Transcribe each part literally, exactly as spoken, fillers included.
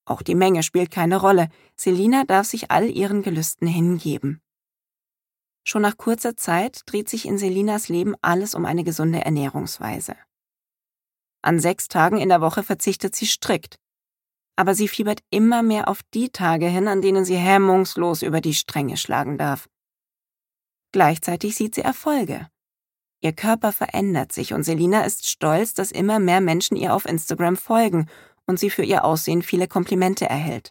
Auch die Menge spielt keine Rolle. Selina darf sich all ihren Gelüsten hingeben. Schon nach kurzer Zeit dreht sich in Selinas Leben alles um eine gesunde Ernährungsweise. An sechs Tagen in der Woche verzichtet sie strikt. Aber sie fiebert immer mehr auf die Tage hin, an denen sie hemmungslos über die Stränge schlagen darf. Gleichzeitig sieht sie Erfolge. Ihr Körper verändert sich und Selina ist stolz, dass immer mehr Menschen ihr auf Instagram folgen und sie für ihr Aussehen viele Komplimente erhält.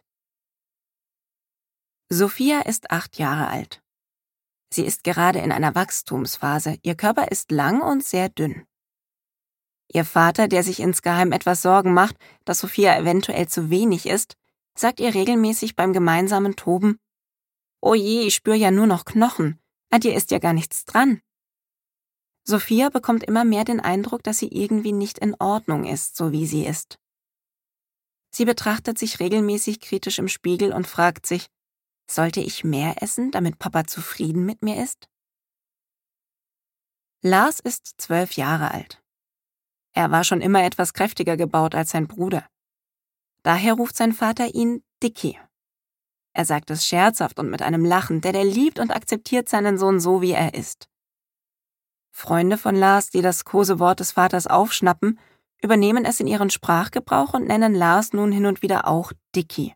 Sophia ist acht Jahre alt. Sie ist gerade in einer Wachstumsphase. Ihr Körper ist lang und sehr dünn. Ihr Vater, der sich insgeheim etwas Sorgen macht, dass Sophia eventuell zu wenig ist, sagt ihr regelmäßig beim gemeinsamen Toben: »Oh je, ich spüre ja nur noch Knochen. An dir ist ja gar nichts dran.« Sophia bekommt immer mehr den Eindruck, dass sie irgendwie nicht in Ordnung ist, so wie sie ist. Sie betrachtet sich regelmäßig kritisch im Spiegel und fragt sich: Sollte ich mehr essen, damit Papa zufrieden mit mir ist? Lars ist zwölf Jahre alt. Er war schon immer etwas kräftiger gebaut als sein Bruder. Daher ruft sein Vater ihn Dicky. Er sagt es scherzhaft und mit einem Lachen, denn er liebt und akzeptiert seinen Sohn so, wie er ist. Freunde von Lars, die das Kosewort des Vaters aufschnappen, übernehmen es in ihren Sprachgebrauch und nennen Lars nun hin und wieder auch Dicky.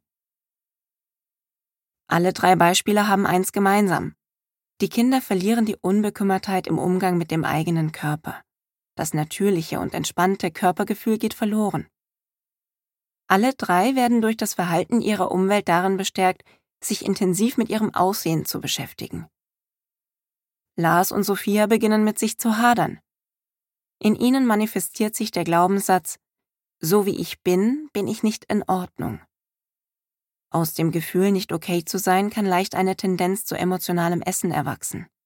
Alle drei Beispiele haben eins gemeinsam. Die Kinder verlieren die Unbekümmertheit im Umgang mit dem eigenen Körper. Das natürliche und entspannte Körpergefühl geht verloren. Alle drei werden durch das Verhalten ihrer Umwelt darin bestärkt, sich intensiv mit ihrem Aussehen zu beschäftigen. Lars und Sophia beginnen mit sich zu hadern. In ihnen manifestiert sich der Glaubenssatz: So wie ich bin, bin ich nicht in Ordnung. Aus dem Gefühl, nicht okay zu sein, kann leicht eine Tendenz zu emotionalem Essen erwachsen.